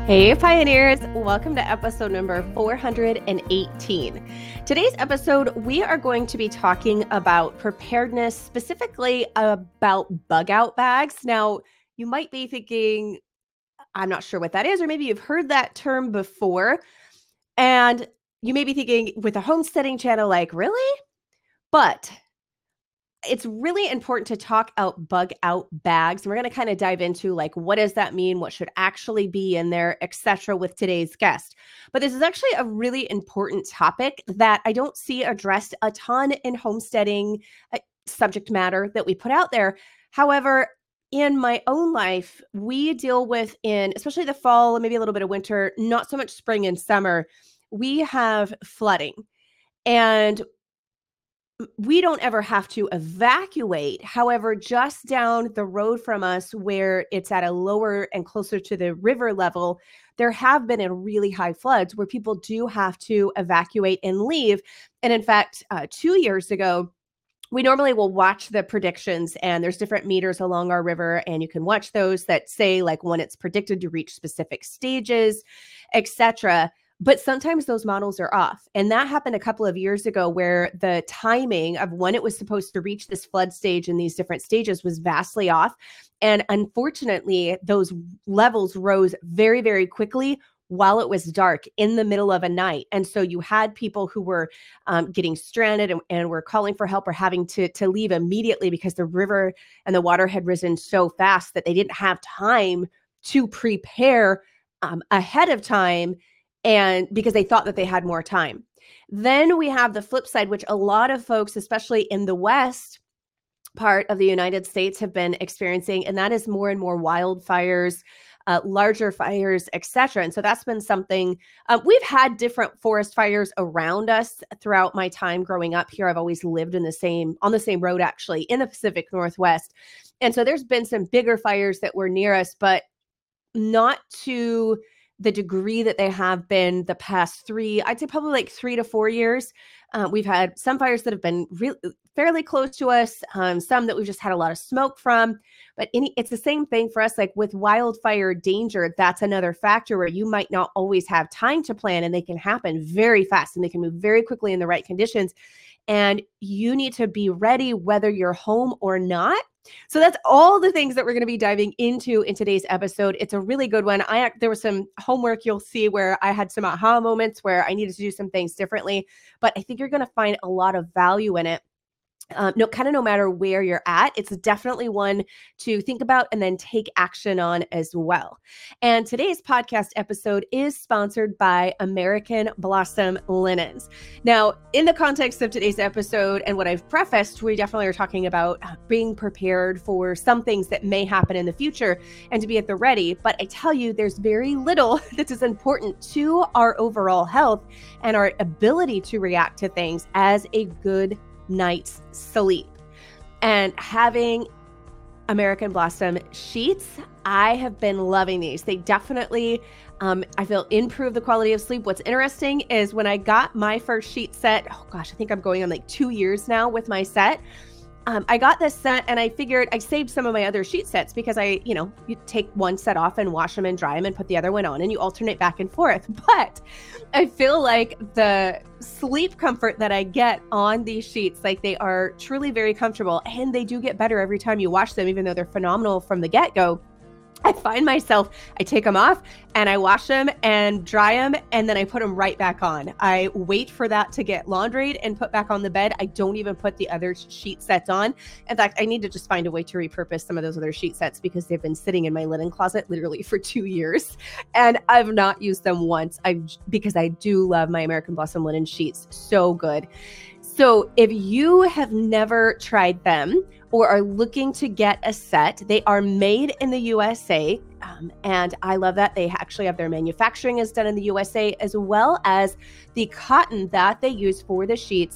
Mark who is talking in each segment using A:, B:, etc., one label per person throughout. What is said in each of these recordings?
A: Hey Pioneers, welcome to episode number 418. Today's episode, we are going to be talking about preparedness, specifically about bug out bags. Now, you might be thinking, I'm not sure what that is, or maybe you've heard that term before. And you may be thinking with a homesteading channel, like, really? But it's really important to talk out bug out bags. And we're going to kind of dive into like, what does that mean? What should actually be in there, etc. with today's guest. But this is actually a really important topic that I don't see addressed a ton in homesteading subject matter that we put out there. However, in my own life, we deal with in, especially the fall and maybe a little bit of winter, not so much spring and summer, we have flooding. And we don't ever have to evacuate. However, just down the road from us where it's at a lower and closer to the river level, there have been really high floods where people do have to evacuate and leave. And in fact, 2 years ago, we normally will watch the predictions and there's different meters along our river and you can watch those that say like when it's predicted to reach specific stages, etc. But sometimes those models are off. And that happened a couple of years ago where the timing of when it was supposed to reach this flood stage in these different stages was vastly off. And unfortunately, those levels rose very, very quickly while it was dark in the middle of a night. And so you had people who were getting stranded and were calling for help or having to leave immediately because the river and the water had risen so fast that they didn't have time to prepare ahead of time. And because they thought that they had more time. Then we have the flip side, which a lot of folks, especially in the West part of the United States, have been experiencing, and that is more and more wildfires, larger fires, etc. And so that's been something, we've had different forest fires around us throughout my time growing up here. I've always lived on the same road, actually, in the Pacific Northwest. And so there's been some bigger fires that were near us, but not to the degree that they have been the past I'd say probably like 3 to 4 years. We've had some fires that have been fairly close to us, some that we've just had a lot of smoke from, but it's the same thing for us. Like with wildfire danger, that's another factor where you might not always have time to plan and they can happen very fast and they can move very quickly in the right conditions. And you need to be ready whether you're home or not. So that's all the things that we're going to be diving into in today's episode. It's a really good one. There was some homework you'll see where I had some aha moments where I needed to do some things differently, but I think you're going to find a lot of value in it. No matter where you're at, it's definitely one to think about and then take action on as well. And today's podcast episode is sponsored by American Blossom Linens. Now, in the context of today's episode and what I've prefaced, we definitely are talking about being prepared for some things that may happen in the future and to be at the ready. But I tell you, there's very little that is important to our overall health and our ability to react to things as a good night's sleep. And having American Blossom sheets, I have been loving these. They definitely, I feel, improve the quality of sleep. What's interesting is when I got my first sheet set, oh gosh, I think I'm going on like 2 years now with my set. I got this set and I figured I saved some of my other sheet sets because you take one set off and wash them and dry them and put the other one on and you alternate back and forth. But I feel like the sleep comfort that I get on these sheets, like they are truly very comfortable and they do get better every time you wash them, even though they're phenomenal from the get-go. I find myself, I take them off and I wash them and dry them and then I put them right back on. I wait for that to get laundried and put back on the bed. I don't even put the other sheet sets on. In fact, I need to just find a way to repurpose some of those other sheet sets because they've been sitting in my linen closet literally for 2 years and I've not used them once because I do love my American Blossom linen sheets. So good. So if you have never tried them, or are looking to get a set, they are made in the USA. And I love that. They actually have their manufacturing is done in the USA, as well as the cotton that they use for the sheets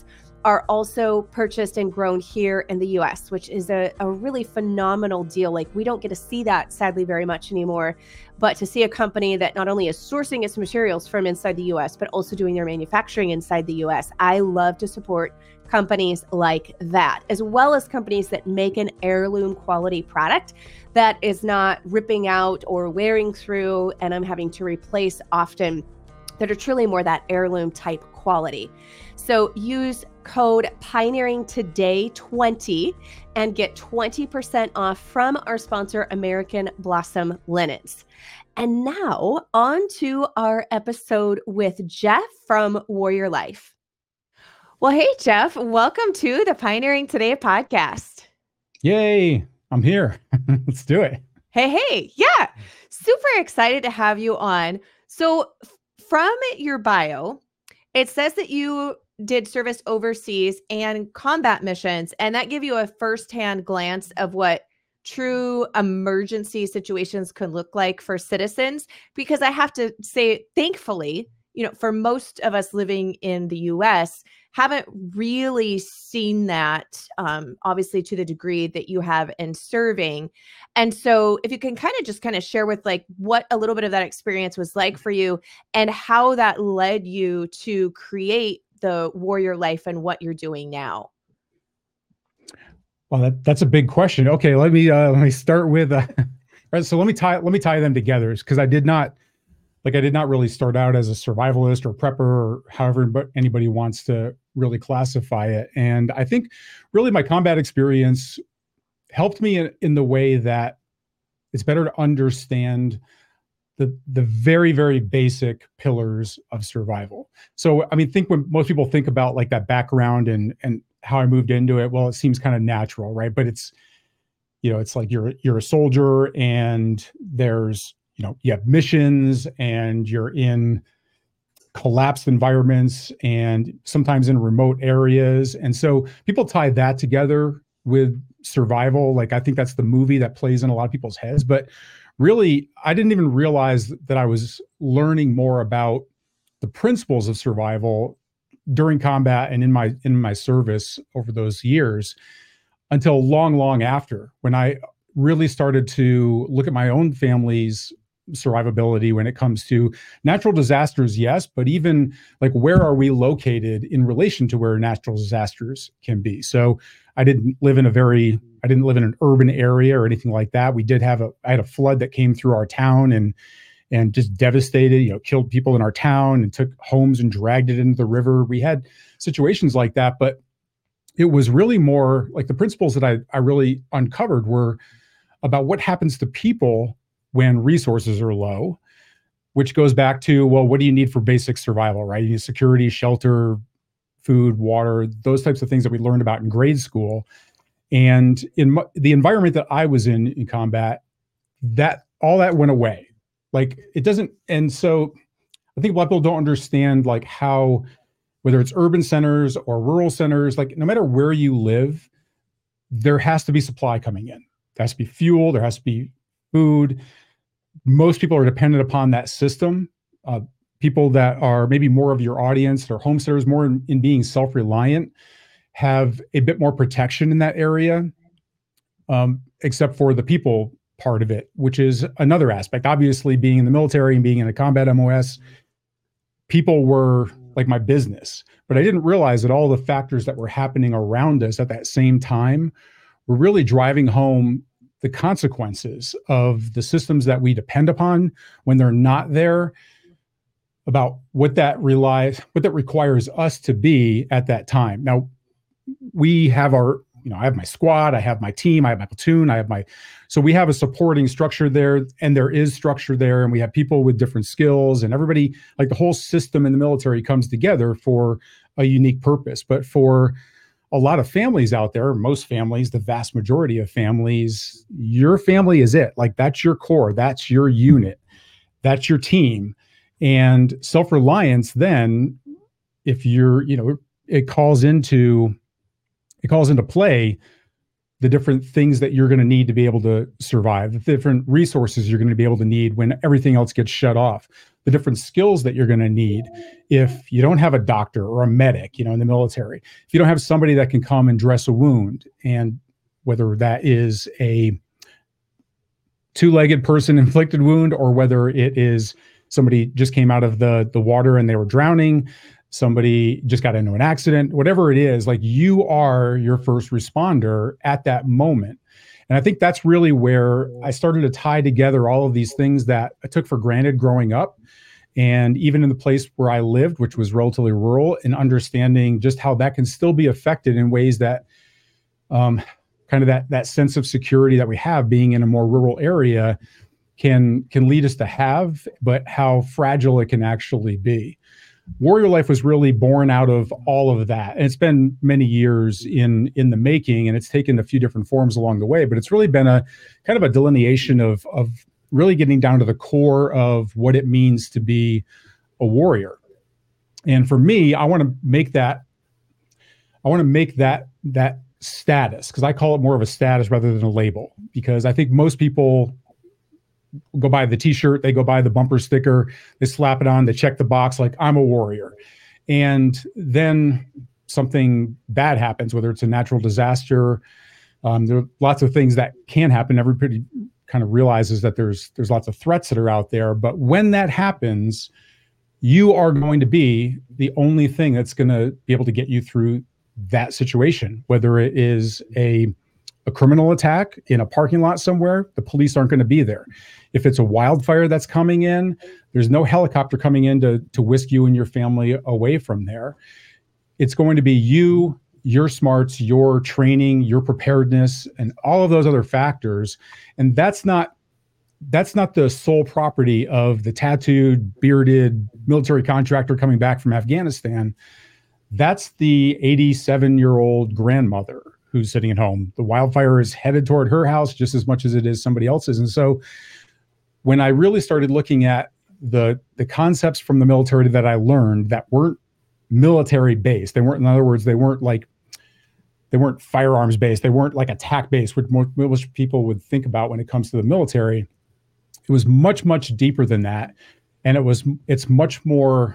A: are also purchased and grown here in the US, which is a really phenomenal deal. Like, we don't get to see that sadly very much anymore, but to see a company that not only is sourcing its materials from inside the US, but also doing their manufacturing inside the US. I love to support companies like that, as well as companies that make an heirloom quality product that is not ripping out or wearing through and I'm having to replace often, that are truly more that heirloom type quality. So use code pioneeringtoday20 and get 20% off from our sponsor, American Blossom Linens. And now on to our episode with Jeff from Warrior Life. Well, hey, Jeff, welcome to the Pioneering Today podcast.
B: Yay, I'm here. Let's do it.
A: Hey, yeah, super excited to have you on. So from your bio, it says that you did service overseas and combat missions, and that gave you a firsthand glance of what true emergency situations can look like for citizens. Because I have to say, thankfully, for most of us living in the US, haven't really seen that, obviously, to the degree that you have in serving. And so if you can kind of share with like what a little bit of that experience was like for you and how that led you to create the Warrior Life and what you're doing now.
B: Well, that's a big question. Okay, let me start with right, so let me tie them together, because I did not really start out as a survivalist or prepper or however but anybody wants to really classify it. And I think really my combat experience helped me in the way that it's better to understand the very, very basic pillars of survival. So, I mean, think when most people think about like that background and how I moved into it, well, it seems kind of natural, right? But it's like you're a soldier and there's, you have missions and you're in collapsed environments and sometimes in remote areas. And so people tie that together with survival. Like, I think that's the movie that plays in a lot of people's heads. But really, I didn't even realize that I was learning more about the principles of survival during combat and in my service over those years until long after, when I really started to look at my own family's survivability when it comes to natural disasters, yes, but even like where are we located in relation to where natural disasters can be. So I didn't live in an urban area or anything like that. I had a flood that came through our town and just devastated, killed people in our town and took homes and dragged it into the river. We had situations like that, but it was really more like the principles that I really uncovered were about what happens to people when resources are low, which goes back to, well, what do you need for basic survival, right? You need security, shelter, food, water, those types of things that we learned about in grade school. And in the environment that I was in combat, all that went away. Like, it doesn't. And so I think a lot of people don't understand like how, whether it's urban centers or rural centers, like no matter where you live, there has to be supply coming in. There has to be fuel, there has to be food. Most people are dependent upon that system. People that are maybe more of your audience or homesteaders, more in being self-reliant, have a bit more protection in that area, except for the people part of it, which is another aspect. Obviously, being in the military and being in a combat MOS, people were like my business. But I didn't realize that all the factors that were happening around us at that same time were really driving home the consequences of the systems that we depend upon when they're not there, about what that requires us to be at that time. Now, we have I have my squad, I have my team, I have my platoon, so we have a supporting structure there, and there is structure there, and we have people with different skills, and everybody, like the whole system in the military comes together for a unique purpose. But for a lot of families out there, most families, the vast majority of families, your family is it. Like, that's your core, that's your unit, that's your team. And self-reliance then, if you're, it calls into play the different things that you're going to need to be able to survive, the different resources you're going to be able to need when everything else gets shut off. the different skills that you're going to need if you don't have a doctor or a medic, in the military. If you don't have somebody that can come and dress a wound, and whether that is a two-legged person inflicted wound, or whether it is somebody just came out of the water and they were drowning, somebody just got into an accident, whatever it is, like, you are your first responder at that moment. And I think that's really where I started to tie together all of these things that I took for granted growing up. And even in the place where I lived, which was relatively rural, and understanding just how that can still be affected in ways that kind of that sense of security that we have being in a more rural area can lead us to have, but how fragile it can actually be. Warrior Life was really born out of all of that. And it's been many years in the making, and it's taken a few different forms along the way, but it's really been a kind of a delineation of really getting down to the core of what it means to be a warrior. And for me, I want to make that status, because I call it more of a status rather than a label, because I think most people go buy the t-shirt, they go buy the bumper sticker, they slap it on, they check the box like, I'm a warrior. And then something bad happens, whether it's a natural disaster. There are lots of things that can happen. Everybody kind of realizes that there's lots of threats that are out there. But when that happens, you are going to be the only thing that's going to be able to get you through that situation, whether it is a criminal attack in a parking lot somewhere, the police aren't going to be there. If it's a wildfire that's coming in, there's no helicopter coming in to whisk you and your family away from there. It's going to be you, your smarts, your training, your preparedness, and all of those other factors. And that's not the sole property of the tattooed, bearded military contractor coming back from Afghanistan. That's the 87-year-old grandmother who's sitting at home. The wildfire is headed toward her house just as much as it is somebody else's. And so when I really started looking at the concepts from the military that I learned that weren't military based, they weren't firearms based, they weren't like attack based, which most people would think about when it comes to the military. It was much, much deeper than that. And it's much more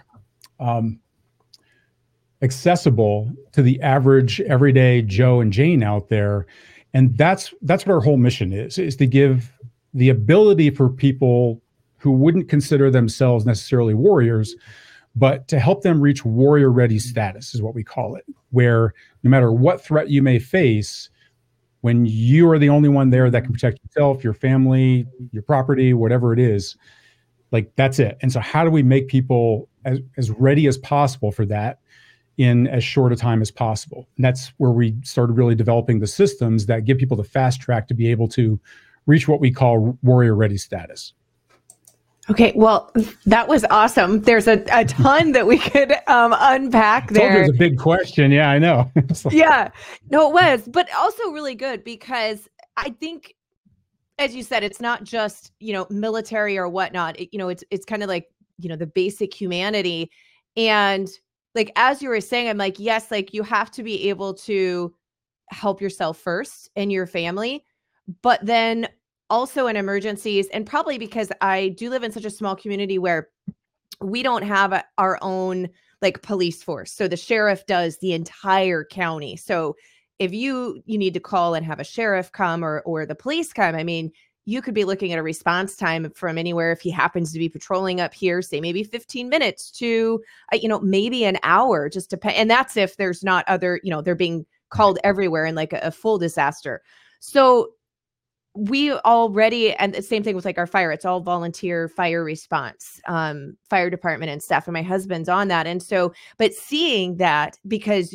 B: accessible to the average everyday Joe and Jane out there. And that's what our whole mission is to give the ability for people who wouldn't consider themselves necessarily warriors, but to help them reach warrior ready status is what we call it, where no matter what threat you may face, when you are the only one there that can protect yourself, your family, your property, whatever it is, like, that's it. And so how do we make people as ready as possible for that in as short a time as possible? And that's where we started really developing the systems that give people the fast track to be able to reach what we call warrior ready status.
A: Okay, well, that was awesome. There's a ton that we could unpack there.
B: There's a big question. Yeah, I know.
A: Yeah, no, it was, but also really good, because I think, as you said, it's not just, military or whatnot. It's kind of like, the basic humanity. And like, as you were saying, I'm like, yes, like, you have to be able to help yourself first and your family, but then also in emergencies. And probably because I do live in such a small community where we don't have our own like police force. So the sheriff does the entire county. So if you need to call and have a sheriff come or the police come, I mean, you could be looking at a response time from anywhere, if he happens to be patrolling up here, say maybe 15 minutes to, maybe an hour, just depend. And that's if there's not other, they're being called everywhere in like a full disaster. So we already, and the same thing with like our fire, it's all volunteer fire response, fire department and stuff. And my husband's on that. And so, but seeing that, because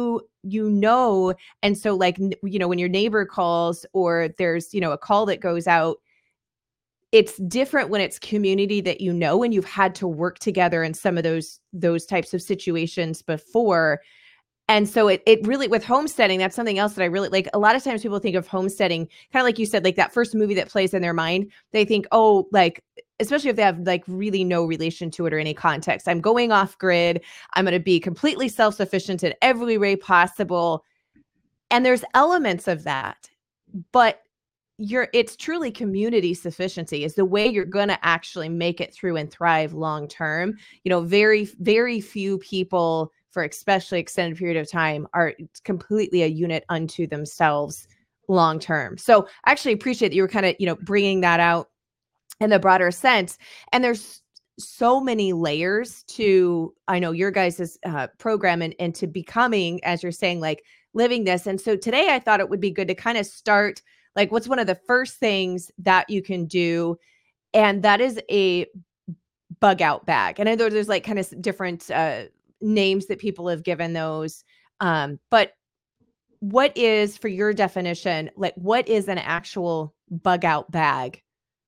A: and so like, when your neighbor calls or there's, a call that goes out, it's different when it's community that, and you've had to work together in some of those types of situations before. And so it really, with homesteading, that's something else that I really like. A lot of times people think of homesteading, kind of like you said, like that first movie that plays in their mind, they think, oh, like, especially if they have like really no relation to it or any context, I'm going off grid, I'm going to be completely self-sufficient in every way possible. And there's elements of that, but it's truly community sufficiency is the way you're going to actually make it through and thrive long term. Very, very few people for especially extended period of time are completely a unit unto themselves long term. So I actually appreciate that you were kind of, bringing that out in the broader sense. And there's so many layers to, I know, your guys' program and to becoming, as you're saying, like living this. And so today I thought it would be good to kind of start, like, what's one of the first things that you can do? And that is a bug out bag. And I know there's like kind of different names that people have given those. But what is, for your definition, like what is an actual bug out bag?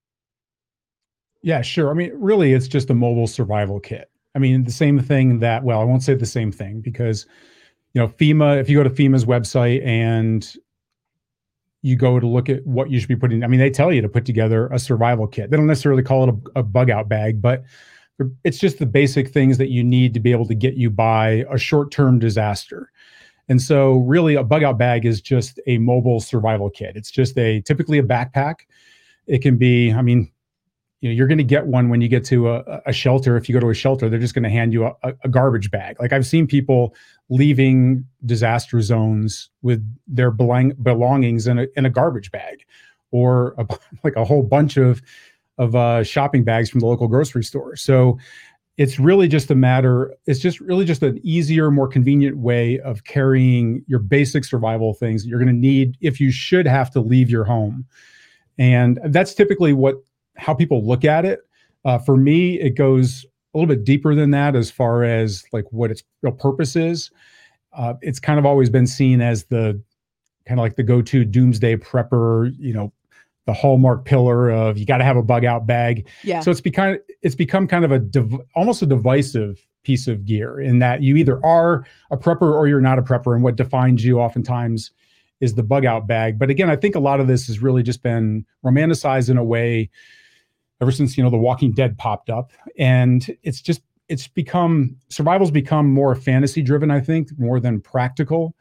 B: Yeah, sure. I mean, really, it's just a mobile survival kit. I mean, the same thing that, well, I won't say the same thing because, FEMA, if you go to FEMA's website and you go to look at what you should be putting, I mean, they tell you to put together a survival kit. They don't necessarily call it a bug out bag, but it's just the basic things that you need to be able to get you by a short-term disaster. And so really a bug out bag is just a mobile survival kit. It's just typically a backpack. It can be, I mean, you're going to get one when you get to a shelter. If you go to a shelter, they're just going to hand you a garbage bag. Like I've seen people leaving disaster zones with their belongings in a garbage bag, or like a whole bunch of shopping bags from the local grocery store. So it's really just it's just really just an easier, more convenient way of carrying your basic survival things that you're going to need if you should have to leave your home. And that's typically how people look at it. For me, it goes a little bit deeper than that as far as like what its real purpose is. It's kind of always been seen as the kind of like the go-to doomsday prepper, the hallmark pillar of you got to have a bug out bag.
A: Yeah.
B: So it's become kind of almost a divisive piece of gear in that you either are a prepper or you're not a prepper. And what defines you oftentimes is the bug out bag. But again, I think a lot of this has really just been romanticized in a way ever since, The Walking Dead popped up. And survival's become more fantasy driven, I think, more than practical.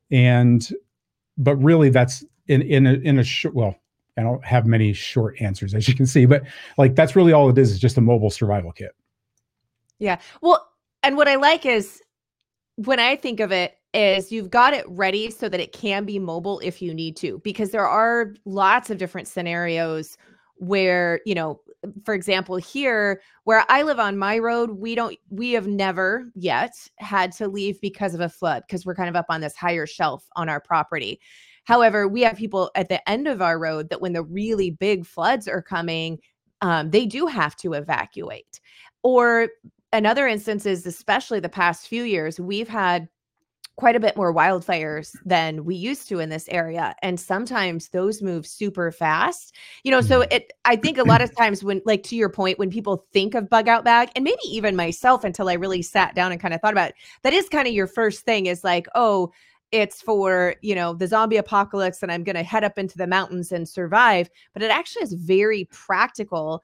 B: But really that's in a short, well, I don't have many short answers, as you can see, but like, that's really all it is just a mobile survival kit.
A: Yeah. Well, and what I like is when I think of it is you've got it ready so that it can be mobile if you need to, because there are lots of different scenarios where, for example, here where I live on my road, we have never yet had to leave because of a flood, because we're kind of up on this higher shelf on our property. However, we have people at the end of our road that when the really big floods are coming, they do have to evacuate. Or in other instances, especially the past few years, we've had quite a bit more wildfires than we used to in this area. And sometimes those move super fast, so I think a lot of times when, like, to your point, when people think of bug out bag, and maybe even myself, until I really sat down and kind of thought about it, that is kind of your first thing is like, oh, it's for, the zombie apocalypse and I'm going to head up into the mountains and survive. But it actually is very practical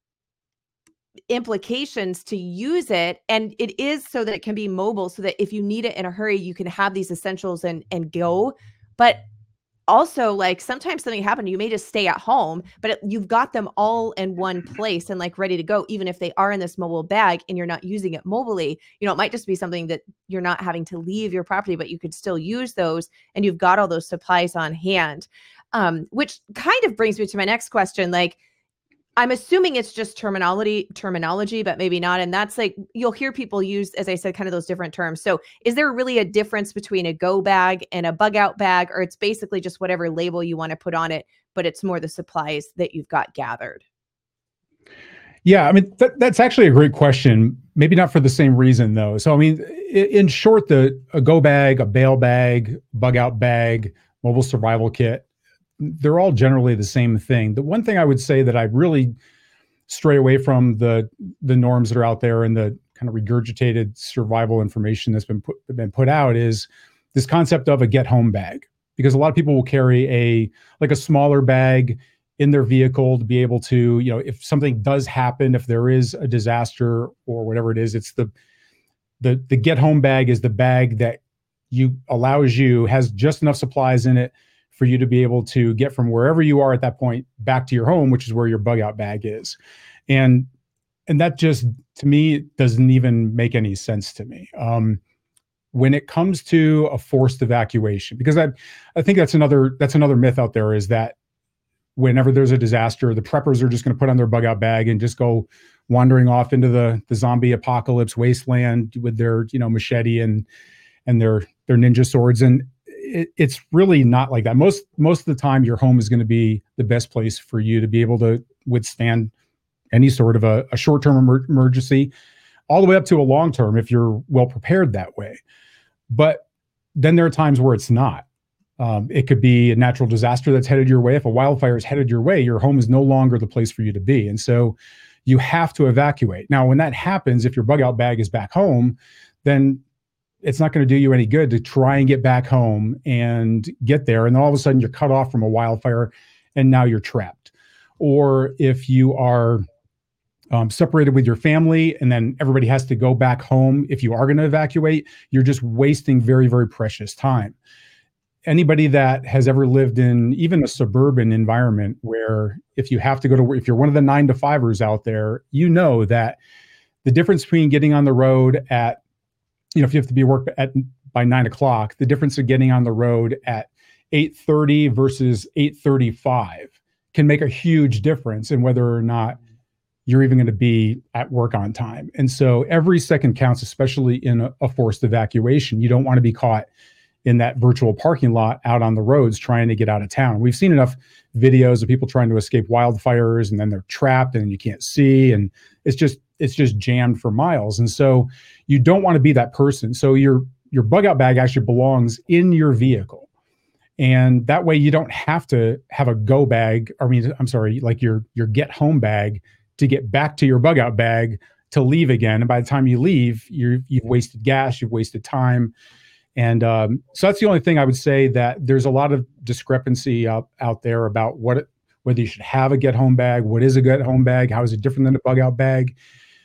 A: implications to use it, and it is so that it can be mobile, so that if you need it in a hurry, you can have these essentials and go. But also, like, sometimes something happened, you may just stay at home, but you've got them all in one place and like ready to go, even if they are in this mobile bag and you're not using it mobily. It might just be something that you're not having to leave your property, but you could still use those, and you've got all those supplies on hand. Which kind of brings me to my next question. Like, I'm assuming it's just terminology, but maybe not. And that's like, you'll hear people use, as I said, kind of those different terms. So is there really a difference between a go bag and a bug out bag, or it's basically just whatever label you want to put on it, but it's more the supplies that you've got gathered?
B: Yeah, I mean, that's actually a great question. Maybe not for the same reason, though. So, I mean, in short, a go bag, a bail bag, bug out bag, mobile survival kit, they're all generally the same thing. The one thing I would say that I really stray away from the norms that are out there and the kind of regurgitated survival information that's been put out is this concept of a get home bag, because a lot of people will carry a smaller bag in their vehicle to be able to, if something does happen, if there is a disaster or whatever it is, it's the get home bag is the bag that has just enough supplies in it for you to be able to get from wherever you are at that point back to your home, which is where your bug out bag is. And that just, to me, doesn't even make any sense to me. When it comes to a forced evacuation, because I think that's another myth out there, is that whenever there's a disaster, the preppers are just going to put on their bug out bag and just go wandering off into the zombie apocalypse wasteland with their, machete and their ninja swords. And it's really not like that. Most of the time, your home is going to be the best place for you to be able to withstand any sort of a short-term emergency, all the way up to a long-term if you're well prepared that way. But then there are times where it's not. It could be a natural disaster that's headed your way. If a wildfire is headed your way, your home is no longer the place for you to be. And so you have to evacuate. Now, when that happens, if your bug out bag is back home, then it's not going to do you any good to try and get back home and get there. And then all of a sudden you're cut off from a wildfire and now you're trapped. Or if you are separated with your family and then everybody has to go back home, if you are going to evacuate, you're just wasting very, very precious time. Anybody that has ever lived in even a suburban environment where if you have to go to work, if you're one of the 9-to-5ers out there, you know that the difference between getting on the road at, if you have to be at work by 9 o'clock, the difference of getting on the road at 8:30 versus 8:35 can make a huge difference in whether or not you're even going to be at work on time. And so every second counts, especially in a forced evacuation. You don't want to be caught in that virtual parking lot out on the roads trying to get out of town. We've seen enough videos of people trying to escape wildfires and then they're trapped and you can't see, and it's just jammed for miles. And so you don't want to be that person. So your bug out bag actually belongs in your vehicle. And that way you don't have to have a go bag, like your get home bag to get back to your bug out bag to leave again. And by the time you leave, you've wasted gas, you've wasted time. And so that's the only thing I would say, that there's a lot of discrepancy out there about whether you should have a get home bag, what is a get home bag, how is it different than a bug out bag.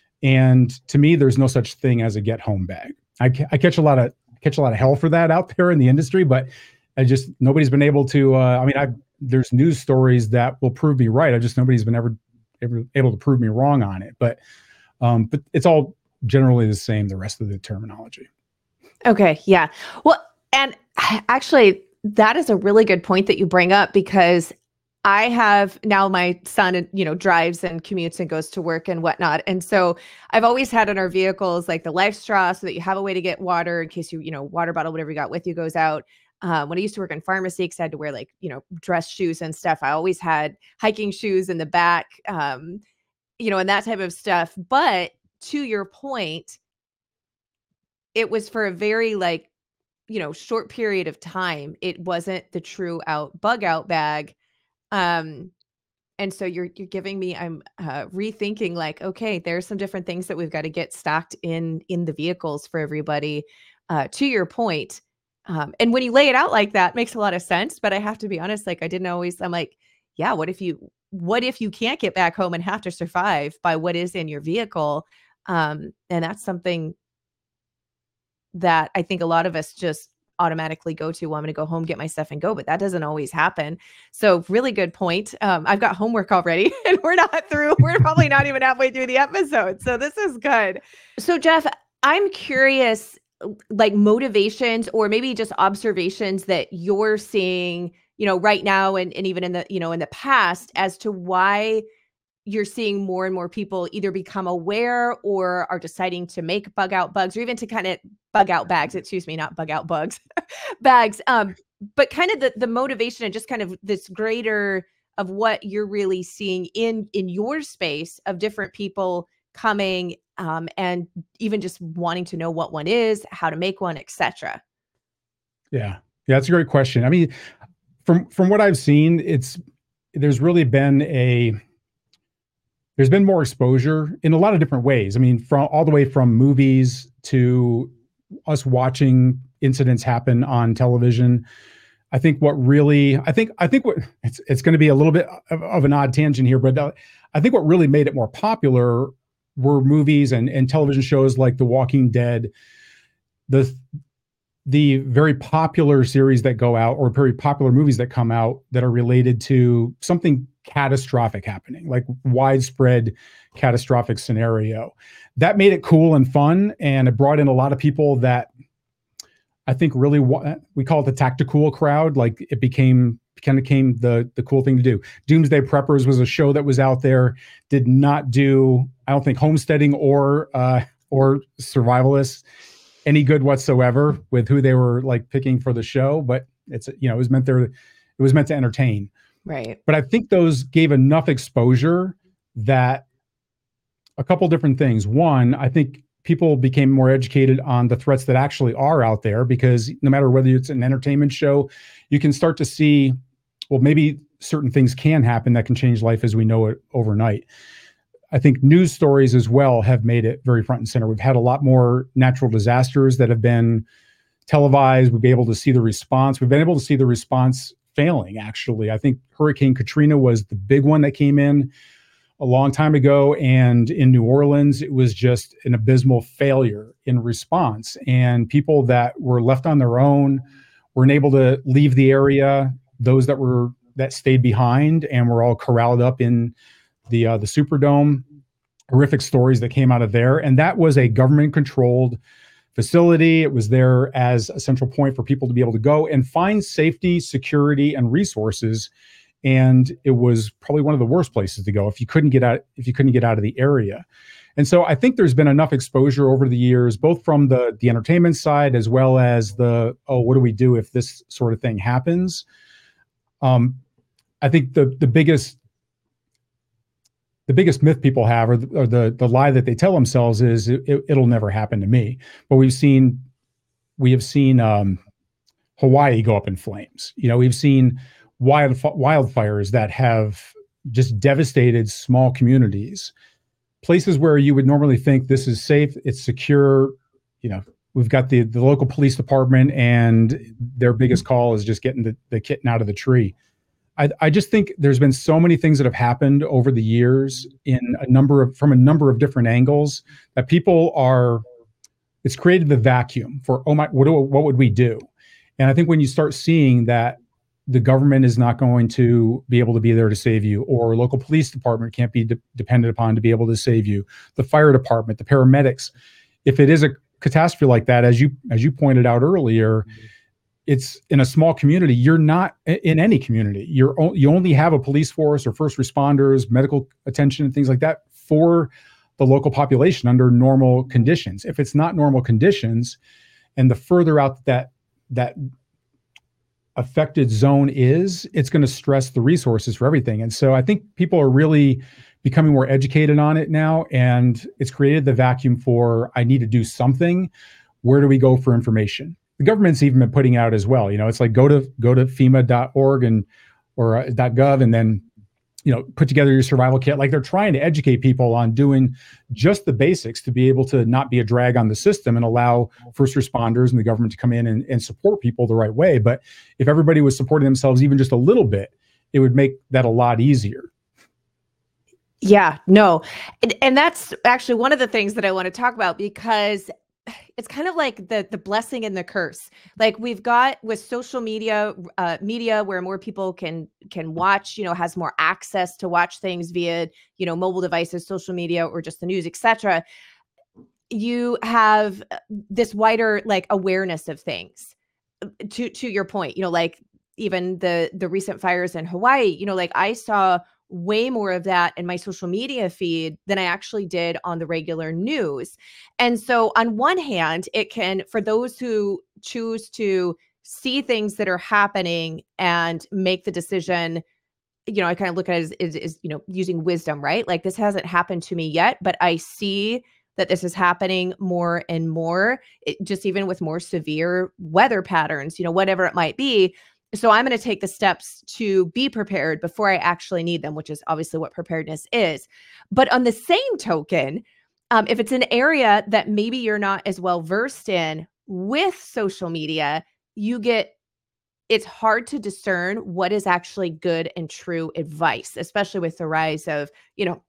B: And to me, there's no such thing as a get home bag. I catch a lot of hell for that out there in the industry, but nobody's been able to, there's news stories that will prove me right. Nobody's been ever able to prove me wrong on it, but it's all generally the same, the rest of the terminology.
A: Okay. Yeah. Well, and actually that is a really good point that you bring up, because I have now my son, drives and commutes and goes to work and whatnot. And so I've always had in our vehicles, like the life straw, so that you have a way to get water in case water bottle, whatever you got with you goes out. When I used to work in pharmacy, because I had to wear dress shoes and stuff, I always had hiking shoes in the back, and that type of stuff. But to your point, it was for a very short period of time. It wasn't the true bug out bag. And so you're giving me, I'm rethinking okay, there's some different things that we've got to get stocked in the vehicles for everybody, to your point. And when you lay it out like that, it makes a lot of sense. But I have to be honest, I'm like, yeah, what if you can't get back home and have to survive by what is in your vehicle? And that's something that I think a lot of us just automatically go to. Well, I'm going to go home, get my stuff and go, but that doesn't always happen. So really good point. I've got homework already and we're not through. We're probably not even halfway through the episode. So this is good. So Jeff, I'm curious, motivations or maybe just observations that you're seeing, right now and even in the, in the past, as to why you're seeing more and more people either become aware or are deciding to make bug out bugs, or even to kind of bug out bags, not bug out bugs, bags. But kind of the motivation and just kind of this greater of what you're really seeing in your space of different people coming, and even just wanting to know what one is, how to make one, etc.
B: Yeah, that's a great question. I mean, from what I've seen, there's been more exposure in a lot of different ways. I mean, from all the way from movies to us watching incidents happen on television. I think what it's going to be a little bit of an odd tangent here, but I think what really made it more popular were movies and television shows like The Walking Dead. The the very popular series that go out, or very popular movies that come out that are related to something catastrophic happening, like widespread catastrophic scenario. That made it cool and fun, and it brought in a lot of people that I think really we call it the tactical crowd. Like it became the cool thing to do. Doomsday Preppers was a show that was out there, did not do, I don't think, homesteading or survivalists any good whatsoever with who they were like picking for the show, but it's, it was meant to entertain.
A: Right.
B: But I think those gave enough exposure that a couple different things. One, I think people became more educated on the threats that actually are out there, because no matter whether it's an entertainment show, you can start to see, well, maybe certain things can happen that can change life as we know it overnight. I think news stories as well have made it very front and center. We've had a lot more natural disasters that have been televised. We've been able to see the response. We've been able to see the response failing, actually. I think Hurricane Katrina was the big one that came in a long time ago. And in New Orleans, it was just an abysmal failure in response. And people that were left on their own weren't able to leave the area. Those that stayed behind and were all corralled up in the Superdome. Horrific stories that came out of there. And that was a government-controlled facility. It was there as a central point for people to be able to go and find safety, security, and resources. And it was probably one of the worst places to go if you couldn't get out of the area. And so I think there's been enough exposure over the years, both from the entertainment side as well as what do we do if this sort of thing happens? I think the biggest myth people have, or the lie that they tell themselves, is it'll never happen to me. But we have seen Hawaii go up in flames. We've seen wildfires that have just devastated small communities, places where you would normally think this is safe, it's secure. We've got the local police department, and their biggest call is just getting the kitten out of the tree. I just think there's been so many things that have happened over the years from a number of different angles that it's created the vacuum for, what would we do? And I think when you start seeing that the government is not going to be able to be there to save you, or local police department can't be depended upon to be able to save you, the fire department, the paramedics, if it is a catastrophe like that, as you pointed out earlier, it's in a small community. You're not in any community. You only have a police force or first responders, medical attention, and things like that for the local population under normal conditions. If it's not normal conditions, and the further out that affected zone is, it's going to stress the resources for everything. And so I think people are really becoming more educated on it now, and it's created the vacuum for, I need to do something. Where do we go for information? The government's even been putting out as well. It's like go to FEMA.org or .gov, and then put together your survival kit. Like, they're trying to educate people on doing just the basics to be able to not be a drag on the system and allow first responders and the government to come in and support people the right way. But if everybody was supporting themselves even just a little bit, it would make that a lot easier.
A: Yeah, no. And that's actually one of the things that I want to talk about, because it's kind of like the blessing and the curse. Like, we've got with social media, where more people can watch, has more access to watch things via, mobile devices, social media, or just the news, etc. You have this wider awareness of things. To your point, like even the recent fires in Hawaii, I saw way more of that in my social media feed than I actually did on the regular news. And so on one hand, it can, for those who choose to see things that are happening and make the decision, I kind of look at it as using wisdom, right? Like, this hasn't happened to me yet, but I see that this is happening more and more, just even with more severe weather patterns, whatever it might be. So I'm going to take the steps to be prepared before I actually need them, which is obviously what preparedness is. But on the same token, if it's an area that maybe you're not as well versed in with social media, it's hard to discern what is actually good and true advice, especially with the rise of,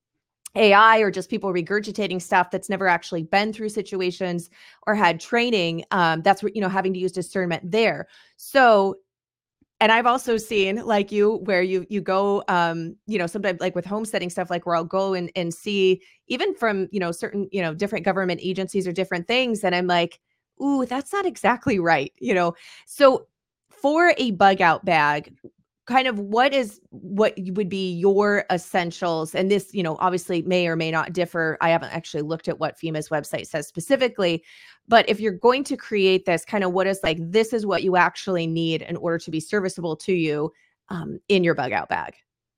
A: AI or just people regurgitating stuff that's never actually been through situations or had training. That's what, having to use discernment there. So, and I've also seen, like you, where you go, sometimes like with homesteading stuff, like where I'll go and see even from, certain, different government agencies or different things. And I'm like, ooh, that's not exactly right. So for a bug out bag, kind of what would be your essentials? And this, obviously may or may not differ. I haven't actually looked at what FEMA's website says specifically, but if you're going to create this, kind of what is like, this is what you actually need in order to be serviceable to you in your bug out bag.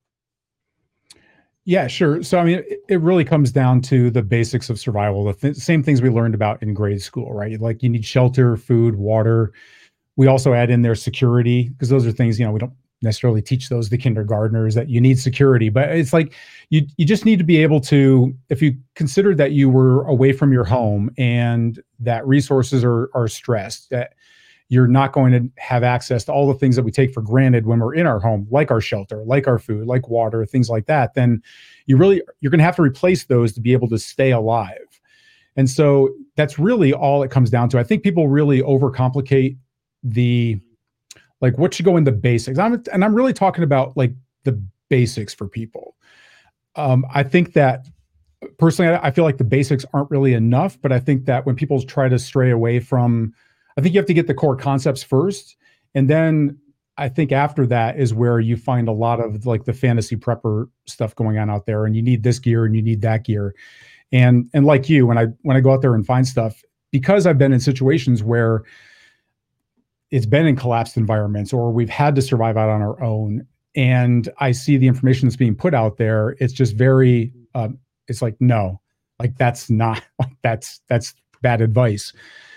B: Yeah, sure. So, I mean, it really comes down to the basics of survival, the same things we learned about in grade school, right? Like you need shelter, food, water. We also add in there security, because those are things, we don't necessarily teach those to kindergartners, that you need security, but it's like you just need to be able to, if you consider that you were away from your home and that resources are stressed, that you're not going to have access to all the things that we take for granted when we're in our home, like our shelter, like our food, like water, things like that, then you're going to have to replace those to be able to stay alive. And so that's really all it comes down to. I think people really overcomplicate what should go in the basics. I'm really talking about like the basics for people. I think that personally, I feel like the basics aren't really enough, but I think that when people try to stray away from, I think you have to get the core concepts first. And then I think after that is where you find a lot of like the fantasy prepper stuff going on out there, and you need this gear and you need that gear. And like you, when I go out there and find stuff, because I've been in situations where it's been in collapsed environments or we've had to survive out on our own, and I see the information that's being put out there, it's just very, it's like, no, like that's not, like that's bad advice.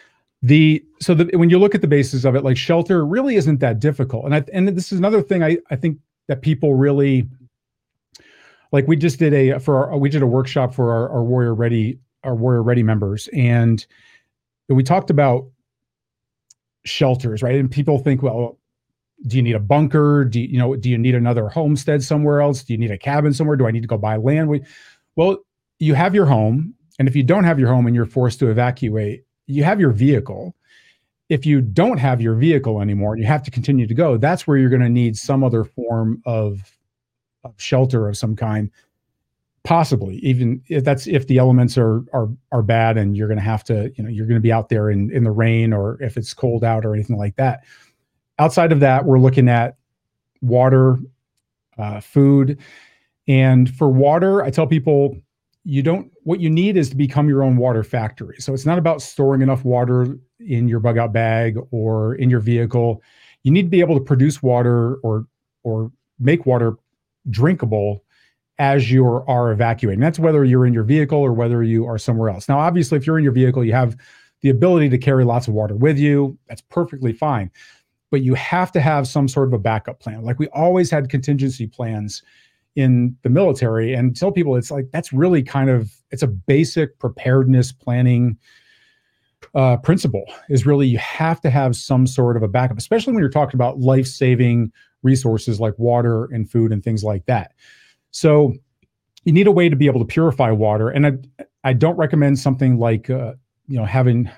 B: When you look at the basis of it, like shelter really isn't that difficult. And this is another thing I think that people really, like we just did a workshop for our Warrior Ready members. And we talked about shelters, right? And people think, well, do you need a bunker? Do you need another homestead somewhere else? Do you need a cabin somewhere? Do I need to go buy land? Well, you have your home. And if you don't have your home and you're forced to evacuate, you have your vehicle. If you don't have your vehicle anymore and you have to continue to go, that's where you're going to need some other form of shelter of some kind. Possibly, even if the elements are bad and you're going to have to, you're going to be out there in the rain, or if it's cold out or anything like that. Outside of that, we're looking at water, food. And for water, I tell people, what you need is to become your own water factory. So it's not about storing enough water in your bug out bag or in your vehicle. You need to be able to produce water or make water drinkable as you are evacuating. That's whether you're in your vehicle or whether you are somewhere else. Now, obviously, if you're in your vehicle, you have the ability to carry lots of water with you. That's perfectly fine. But you have to have some sort of a backup plan. Like we always had contingency plans in the military, and tell people it's like, that's really it's a basic preparedness planning principle, is really you have to have some sort of a backup, especially when you're talking about life-saving resources like water and food and things like that. So you need a way to be able to purify water. And I don't recommend something like, having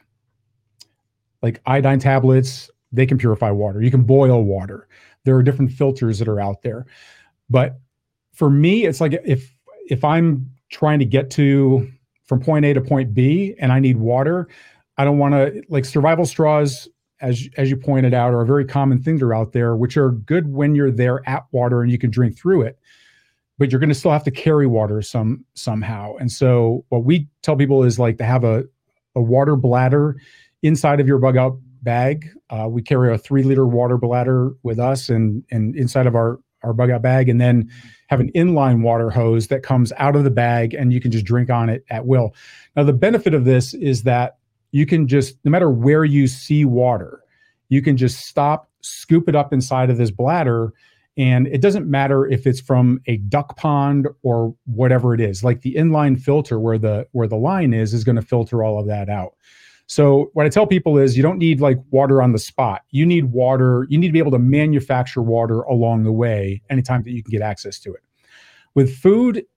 B: like iodine tablets. They can purify water. You can boil water. There are different filters that are out there. But for me, it's like if I'm trying to get from point A to point B and I need water, I don't want to, like survival straws, as you pointed out, are a very common thing that are out there, which are good when you're there at water and you can drink through it. But you're going to still have to carry water somehow. And so what we tell people is like to have a water bladder inside of your bug out bag. We carry a 3-liter water bladder with us and inside of our bug out bag, and then have an inline water hose that comes out of the bag and you can just drink on it at will. Now, the benefit of this is that you can just, no matter where you see water, you can just stop, scoop it up inside of this bladder. And it doesn't matter if it's from a duck pond or whatever it is. Like the inline filter where the line is going to filter all of that out. So what I tell people is you don't need like water on the spot. You need water. You need to be able to manufacture water along the way anytime that you can get access to it. With food,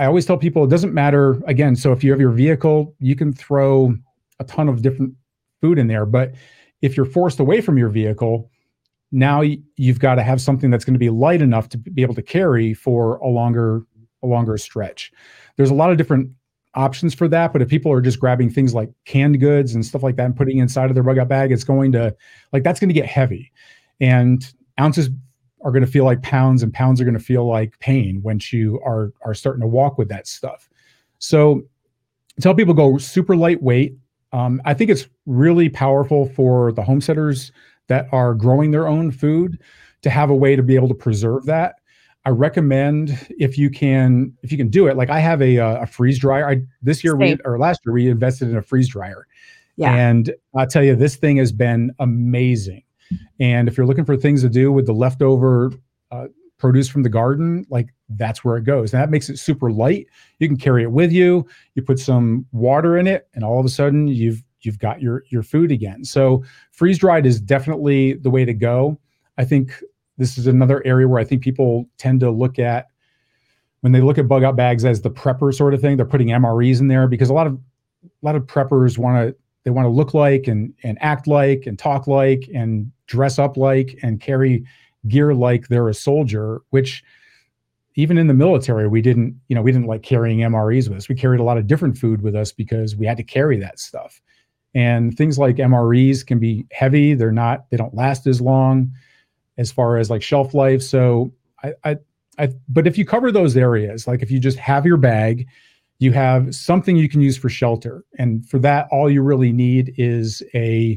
B: I always tell people it doesn't matter. Again, so if you have your vehicle, you can throw a ton of different food in there. But if you're forced away from your vehicle, now you've got to have something that's going to be light enough to be able to carry for a longer stretch. There's a lot of different options for that, but if people are just grabbing things like canned goods and stuff like that and putting inside of their bug out bag, it's going to that's going to get heavy, and ounces are going to feel like pounds, and pounds are going to feel like pain once you are starting to walk with that stuff. So tell people go super lightweight. I think it's really powerful for the homesteaders that are growing their own food to have a way to be able to preserve that. I recommend if you can do it. Like I have a freeze dryer. Last year we invested in a freeze dryer.
A: Yeah.
B: And I'll tell you, this thing has been amazing. And if you're looking for things to do with the leftover produce from the garden, like that's where it goes. And that makes it super light. You can carry it with you. You put some water in it, and all of a sudden you've got your food again. So freeze dried is definitely the way to go. I think this is another area where I think people tend to look at, when they look at bug out bags as the prepper sort of thing, they're putting MREs in there because a lot of preppers want to look like and act like and talk like and dress up like and carry gear like they're a soldier, which even in the military, we didn't like carrying MREs with us. We carried a lot of different food with us because we had to carry that stuff. And things like MREs can be heavy. They don't last as long as far as like shelf life. So but if you cover those areas, like if you just have your bag, you have something you can use for shelter. And for that, all you really need is in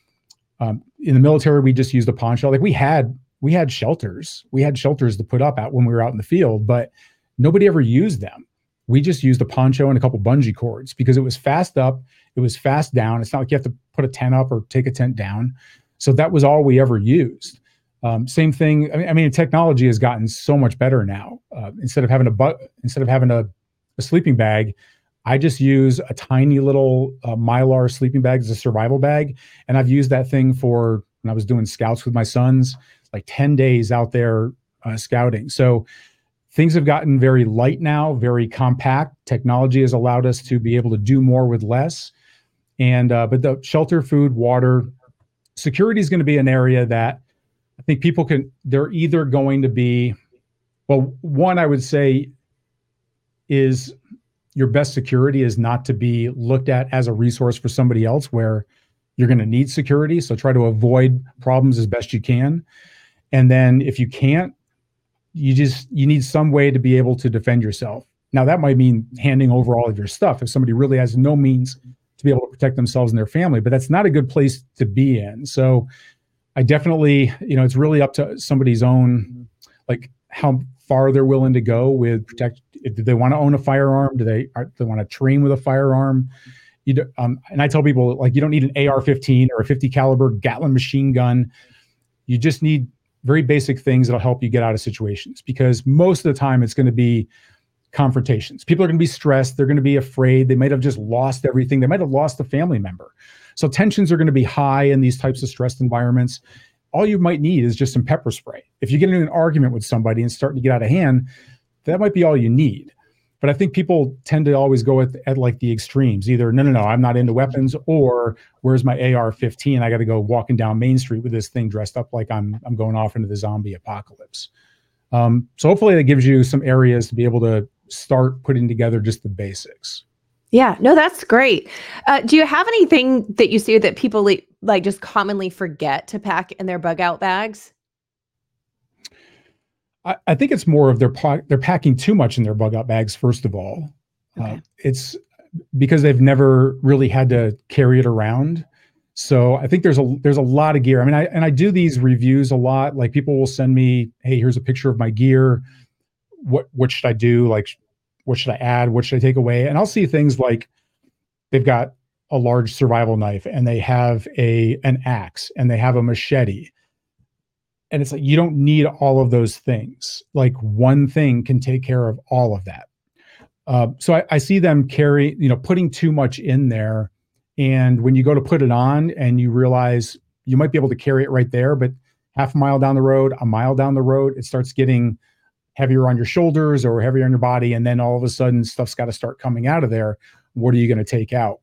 B: the military, we just used a poncho. Like we had shelters. We had shelters to put up out when we were out in the field, but nobody ever used them. We just used a poncho and a couple bungee cords because it was fast up. It was fast down. It's not like you have to put a tent up or take a tent down. So that was all we ever used. Same thing. I mean, technology has gotten so much better now. Instead of having a sleeping bag, I just use a tiny little Mylar sleeping bag as a survival bag. And I've used that thing for when I was doing scouts with my sons, like 10 days out there scouting. So things have gotten very light now, very compact. Technology has allowed us to be able to do more with less. And but the shelter, food, water, security is going to be an area that I think they're either going to be, well, one I would say is your best security is not to be looked at as a resource for somebody else where you're going to need security. So try to avoid problems as best you can. And then if you can't, you need some way to be able to defend yourself. Now that might mean handing over all of your stuff if somebody really has no means to be able to protect themselves and their family, but that's not a good place to be in. So I definitely, it's really up to somebody's own, like how far they're willing to go with protect. Do they want to own a firearm? Do they want to train with a firearm? And I tell people, like, you don't need an AR-15 or a 50 caliber Gatling machine gun. You just need very basic things that'll help you get out of situations, because most of the time it's going to be confrontations. People are going to be stressed. They're going to be afraid. They might have just lost everything. They might have lost a family member. So tensions are going to be high in these types of stressed environments. All you might need is just some pepper spray. If you get into an argument with somebody and starting to get out of hand, that might be all you need. But I think people tend to always go at like the extremes. Either, no, I'm not into weapons, or where's my AR-15? I got to go walking down Main Street with this thing dressed up like I'm going off into the zombie apocalypse. So hopefully that gives you some areas to be able to start putting together just the basics.
A: Yeah, no, that's great. Do you have anything that you see that people like just commonly forget to pack in their bug out bags?
B: I think it's more of they're packing too much in their bug out bags, first of all. Okay. It's because they've never really had to carry it around. So I think there's a lot of gear. I mean, I do these reviews a lot. Like people will send me, hey, here's a picture of my gear. What should I do? Like, what should I add? What should I take away? And I'll see things like they've got a large survival knife and they have an axe and they have a machete. And it's like, you don't need all of those things. Like one thing can take care of all of that. So I see them putting too much in there. And when you go to put it on and you realize you might be able to carry it right there, but half a mile down the road, a mile down the road, it starts getting heavier on your shoulders or heavier on your body, and then all of a sudden stuff's got to start coming out of there. What are you going to take out?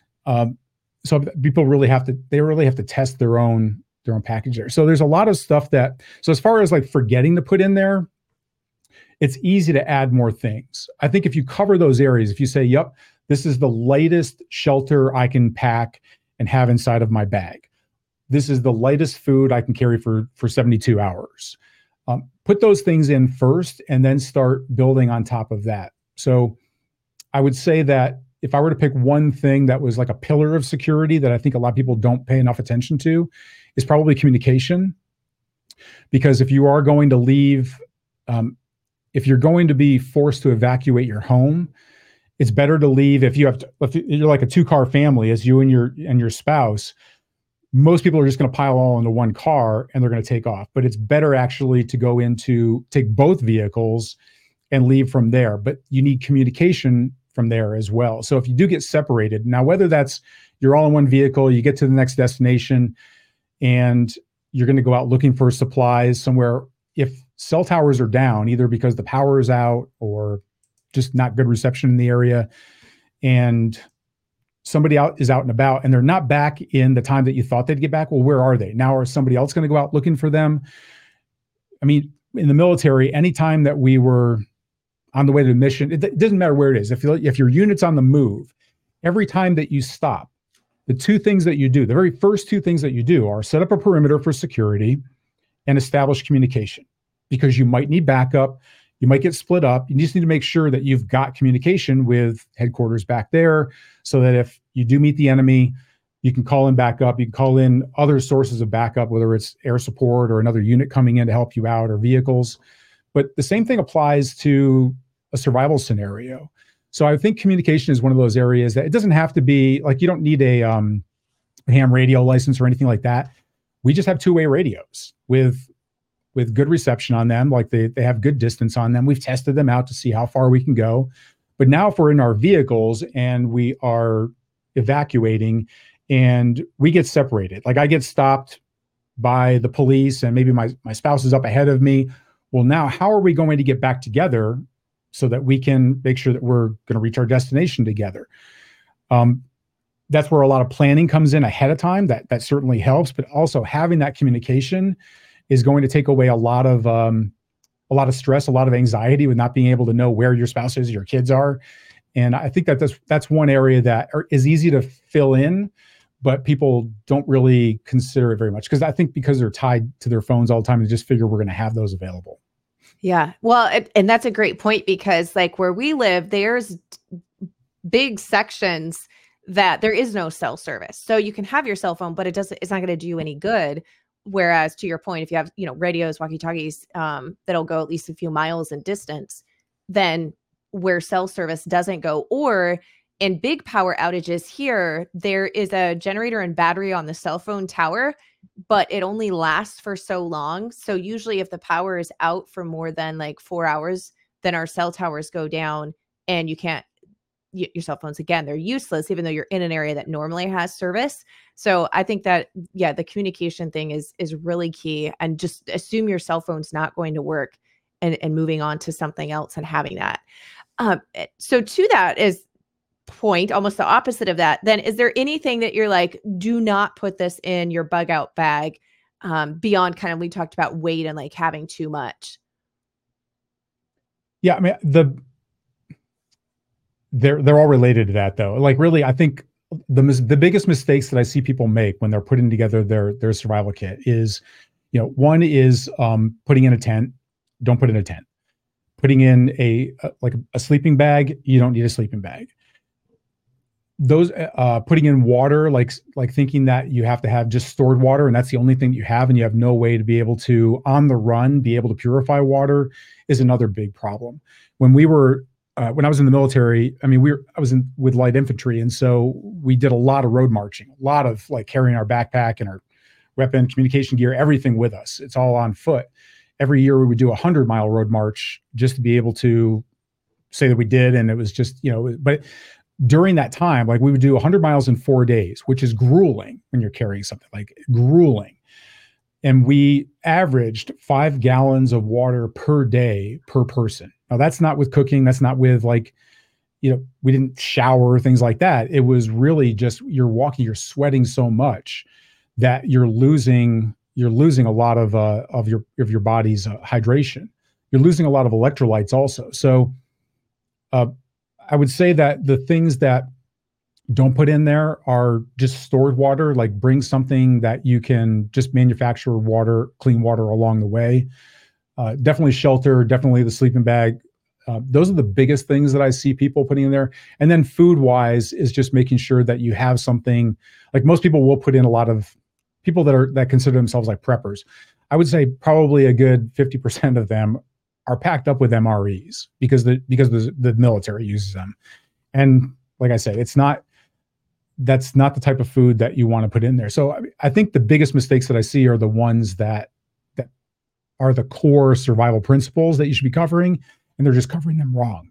B: So people really have to test their own package there. So there's a lot of stuff so as far as like forgetting to put in there, it's easy to add more things. I think if you cover those areas, if you say, yep, this is the lightest shelter I can pack and have inside of my bag. This is the lightest food I can carry for 72 hours. Put those things in first and then start building on top of that. So I would say that if I were to pick one thing that was like a pillar of security that I think a lot of people don't pay enough attention to, is probably communication. Because if you are going to leave, if you're going to be forced to evacuate your home, it's better to leave if you're like a 2-car family, as you and your spouse. Most people are just going to pile all into one car and they're going to take off. But it's better actually to take both vehicles and leave from there. But you need communication from there as well. So if you do get separated, now whether that's you're all in one vehicle, you get to the next destination and you're going to go out looking for supplies somewhere. If cell towers are down, either because the power is out or just not good reception in the area, and somebody is out and about and they're not back in the time that you thought they'd get back, well, where are they? Now, is somebody else going to go out looking for them? I mean, in the military, anytime that we were on the way to the mission, it doesn't matter where it is. If your unit's on the move, every time that you stop, the very first two things that you do are set up a perimeter for security and establish communication, because you might need backup. You might get split up. You just need to make sure that you've got communication with headquarters back there so that if you do meet the enemy, you can call in backup. You can call in other sources of backup, whether it's air support or another unit coming in to help you out or vehicles. But the same thing applies to a survival scenario. So I think communication is one of those areas that it doesn't have to be like, you don't need a ham radio license or anything like that. We just have two-way radios with good reception on them. Like they have good distance on them. We've tested them out to see how far we can go. But now if we're in our vehicles and we are evacuating and we get separated, like I get stopped by the police and maybe my spouse is up ahead of me. Well, now how are we going to get back together so that we can make sure that we're going to reach our destination together? That's where a lot of planning comes in ahead of time. That certainly helps, but also having that communication is going to take away a lot of stress, a lot of anxiety with not being able to know where your spouse is, your kids are. And I think that's one area that is easy to fill in, but people don't really consider it very much because they're tied to their phones all the time and just figure we're going to have those available.
A: Yeah. Well, and that's a great point, because like where we live, there's big sections that there is no cell service. So you can have your cell phone, but it's not going to do you any good. Whereas to your point, if you have, radios, walkie-talkies, that'll go at least a few miles in distance, then where cell service doesn't go, or in big power outages here, there is a generator and battery on the cell phone tower, but it only lasts for so long. So usually if the power is out for more than like 4 hours, then our cell towers go down and you can't, your cell phones, again, they're useless, even though you're in an area that normally has service. So I think that, the communication thing is really key, and just assume your cell phone's not going to work and moving on to something else and having that. So to that is point, almost the opposite of that, then is there anything that you're like, do not put this in your bug out bag, beyond kind of, we talked about weight and like having too much?
B: Yeah. I mean, they're all related to that though. Like really, I think the biggest mistakes that I see people make when they're putting together their survival kit is, one is putting in a tent. Don't put in a tent. Putting in a sleeping bag. You don't need a sleeping bag. Those putting in water, like thinking that you have to have just stored water and that's the only thing you have, and you have no way to be able to on the run be able to purify water, is another big problem. When I was in the military, I mean, I was with light infantry. And so we did a lot of road marching, a lot of like carrying our backpack and our weapon, communication gear, everything with us. It's all on foot. Every year we would do a 100-mile road march just to be able to say that we did. And it was just, but during that time, like we would do 100 miles in 4 days, which is grueling when you're carrying something, like grueling. And we averaged 5 gallons of water per day per person. Now, that's not with cooking. That's not with like, we didn't shower, things like that. It was really just you're walking, you're sweating so much that you're losing a lot of your body's hydration. You're losing a lot of electrolytes also. So I would say that the things that don't put in there are just stored water, like bring something that you can just manufacture water, clean water along the way. Definitely shelter, definitely the sleeping bag. Those are the biggest things that I see people putting in there. And then food wise is just making sure that you have something. Like most people will put in, a lot of people that consider themselves like preppers, I would say probably a good 50% of them are packed up with MREs because the military uses them. And like I said, that's not the type of food that you want to put in there. So I think the biggest mistakes that I see are the ones that are the core survival principles that you should be covering, and they're just covering them wrong.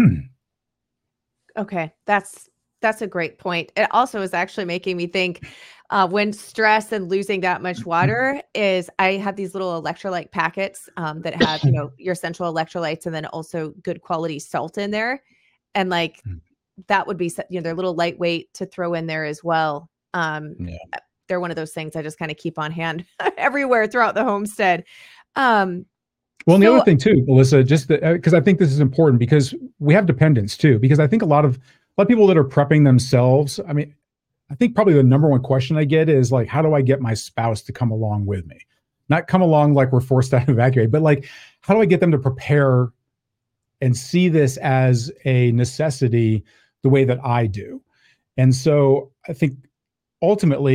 A: Okay, that's a great point. It also is actually making me think when stress and losing that much water is, I have these little electrolyte packets that have, your essential electrolytes and then also good quality salt in there. And like, that would be, they're a little lightweight to throw in there as well. They're one of those things I just kind of keep on hand everywhere throughout the homestead.
B: Well, and the other thing too, Melissa, just because I think this is important, because we have dependents too, because I think a lot of people that are prepping themselves, I mean, I think probably the number one question I get is like, how do I get my spouse to come along with me? Not come along like we're forced to evacuate, but like, how do I get them to prepare and see this as a necessity the way that I do? And so I think ultimately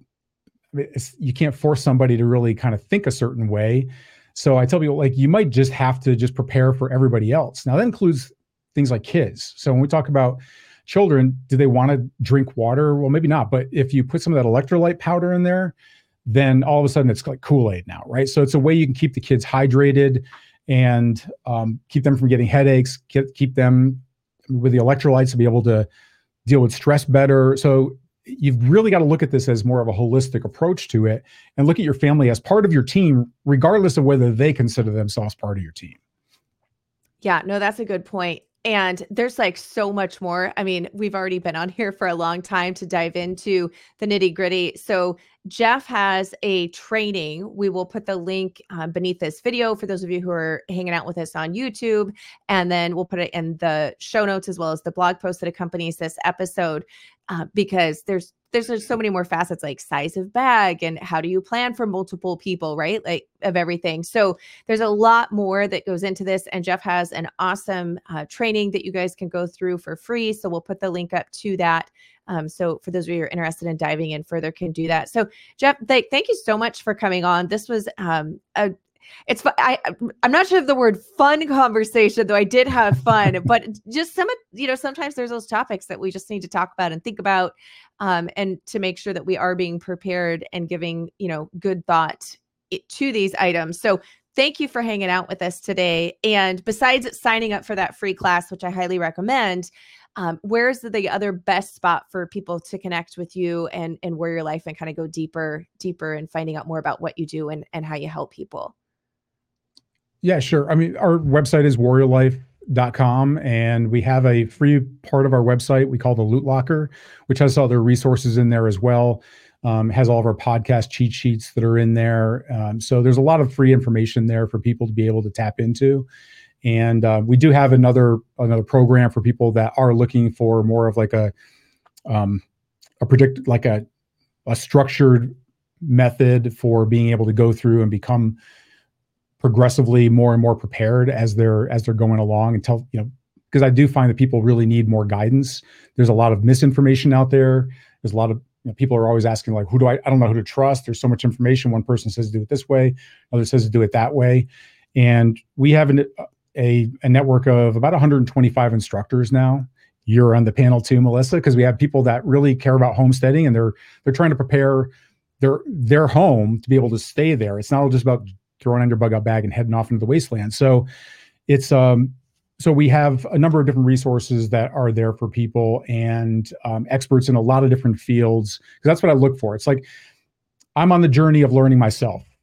B: you can't force somebody to really kind of think a certain way. So I tell people, like, you might just have to just prepare for everybody else. Now that includes things like kids. So when we talk about children, do they want to drink water? Well, maybe not. But if you put some of that electrolyte powder in there, then all of a sudden it's like Kool-Aid now, right? So it's a way you can keep the kids hydrated and keep them from getting headaches, keep them with the electrolytes to be able to deal with stress better. So you've really got to look at this as more of a holistic approach to it, and look at your family as part of your team, regardless of whether they consider themselves part of your team.
A: Yeah, no, that's a good point. And there's like so much more. I mean, we've already been on here for a long time to dive into the nitty gritty. So Jeff has a training. We will put the link beneath this video for those of you who are hanging out with us on YouTube. And then we'll put it in the show notes as well as the blog post that accompanies this episode, because there's so many more facets, like size of bag and how do you plan for multiple people, right? Like of everything. So there's a lot more that goes into this. And Jeff has an awesome training that you guys can go through for free. So we'll put the link up to that. So for those of you who are interested in diving in further, can do that. So Jeff, thank you so much for coming on. This was I'm not sure of the word fun conversation, though I did have fun, but just sometimes there's those topics that we just need to talk about and think about, and to make sure that we are being prepared and giving, good thought to these items. So thank you for hanging out with us today. And besides signing up for that free class, which I highly recommend, where's the other best spot for people to connect with you and where your life and kind of go deeper and finding out more about what you do and how you help people?
B: Yeah, sure. I mean, our website is warriorlife.com, and we have a free part of our website we call the Loot Locker, which has other resources in there as well. Has all of our podcast cheat sheets that are in there. So there's a lot of free information there for people to be able to tap into. And we do have another program for people that are looking for more of like a structured method for being able to go through and become progressively more and more prepared as they're going along, until, because I do find that people really need more guidance. There's a lot of misinformation out there. There's a lot of people are always asking, like, I don't know who to trust. There's so much information. One person says to do it this way, another says to do it that way. And we have a network of about 125 instructors now. You're on the panel too, Melissa, because we have people that really care about homesteading, and they're trying to prepare their home to be able to stay there. It's not just about throwing on your bug out bag and heading off into the wasteland. So it's so we have a number of different resources that are there for people, and experts in a lot of different fields, because that's what I look for. It's like I'm on the journey of learning myself.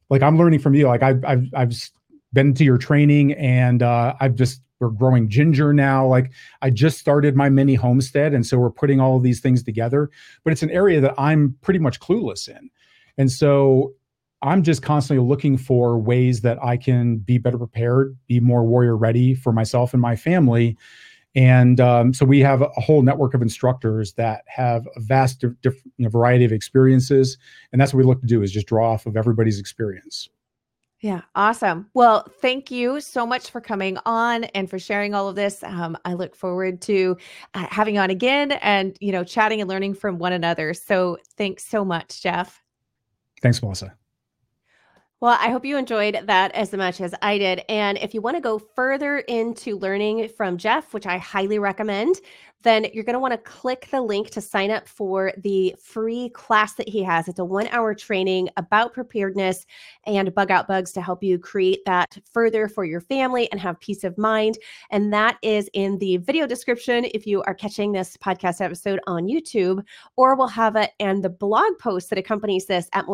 B: like I'm learning from you. Like I've been to your training, and we're growing ginger now. Like I just started my mini homestead, and so we're putting all of these things together. But it's an area that I'm pretty much clueless in, and so I'm just constantly looking for ways that I can be better prepared, be more warrior ready for myself and my family. And so we have a whole network of instructors that have a vast variety of experiences. And that's what we look to do, is just draw off of everybody's experience.
A: Yeah. Awesome. Well, thank you so much for coming on and for sharing all of this. I look forward to having you on again and, chatting and learning from one another. So thanks so much, Jeff.
B: Thanks, Melissa.
A: Well, I hope you enjoyed that as much as I did. And if you want to go further into learning from Jeff, which I highly recommend, then you're going to want to click the link to sign up for the free class that he has. It's a 1-hour training about preparedness and bug out bugs to help you create that further for your family and have peace of mind. And that is in the video description if you are catching this podcast episode on YouTube, or we'll have it and the blog post that accompanies this at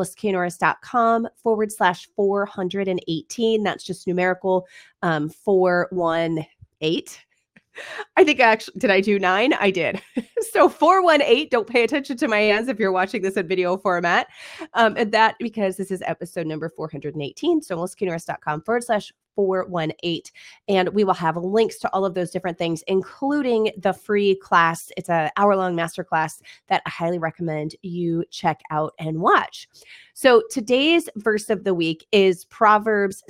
A: melissaknorris.com/418. That's just numerical 418. I think did I do 9? I did. So 418, don't pay attention to my hands if you're watching this in video format. And that because this is episode number 418. So melissaknorris.com/418. And we will have links to all of those different things, including the free class. It's an hour-long masterclass that I highly recommend you check out and watch. So today's verse of the week is Proverbs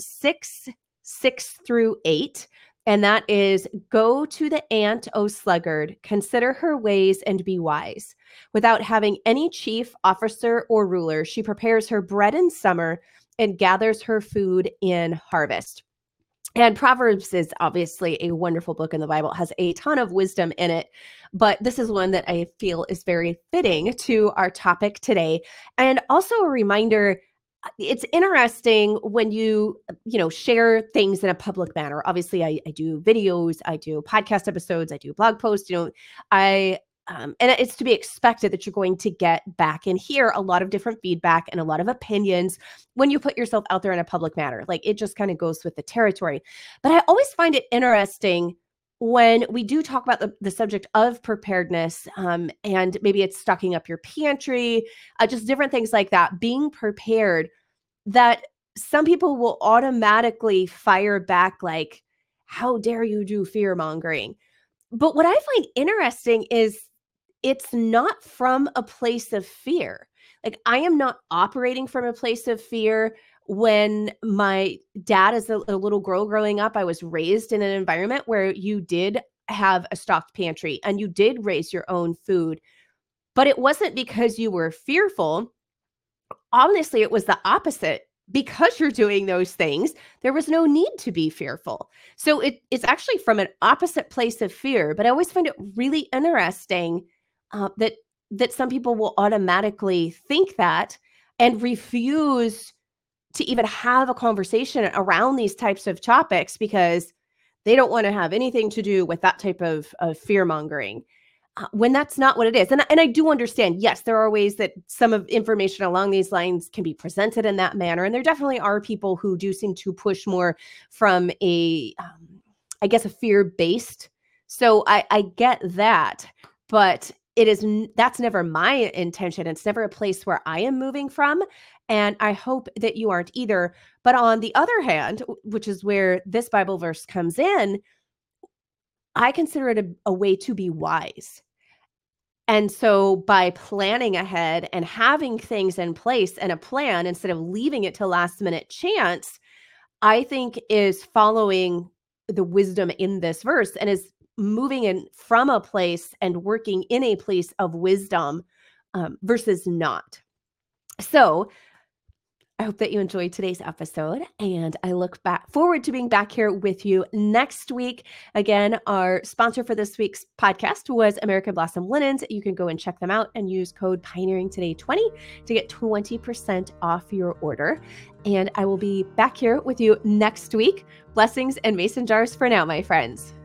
A: 6:6-8. And that is, go to the ant, O sluggard, consider her ways and be wise. Without having any chief, officer, or ruler, she prepares her bread in summer and gathers her food in harvest. And Proverbs is obviously a wonderful book in the Bible. It has a ton of wisdom in it, but this is one that I feel is very fitting to our topic today. And also a reminder, it's interesting when you share things in a public manner. Obviously, I do videos, I do podcast episodes, I do blog posts, and it's to be expected that you're going to get back and hear a lot of different feedback and a lot of opinions when you put yourself out there in a public manner. Like it just kind of goes with the territory. But I always find it interesting when we do talk about the subject of preparedness, and maybe it's stocking up your pantry, just different things like that, being prepared, that some people will automatically fire back like, how dare you do fear mongering? But what I find interesting is it's not from a place of fear. Like I am not operating from a place of fear. When my dad, as a little girl growing up, I was raised in an environment where you did have a stocked pantry and you did raise your own food, but it wasn't because you were fearful. Honestly, it was the opposite. Because you're doing those things, there was no need to be fearful. So it's actually from an opposite place of fear. But I always find it really interesting that some people will automatically think that and refuse to even have a conversation around these types of topics because they don't want to have anything to do with that type of fear mongering. When that's not what it is. And I do understand, yes, there are ways that some of information along these lines can be presented in that manner. And there definitely are people who do seem to push more from a fear-based. So I get that, but that's never my intention. It's never a place where I am moving from. And I hope that you aren't either. But on the other hand, which is where this Bible verse comes in, I consider it a way to be wise. And so by planning ahead and having things in place and a plan instead of leaving it to last minute chance, I think is following the wisdom in this verse and is moving in from a place and working in a place of wisdom versus not. So I hope that you enjoyed today's episode, and I look forward to being back here with you next week. Again, our sponsor for this week's podcast was American Blossom Linens. You can go and check them out and use code PioneeringToday20 to get 20% off your order. And I will be back here with you next week. Blessings and mason jars for now, my friends.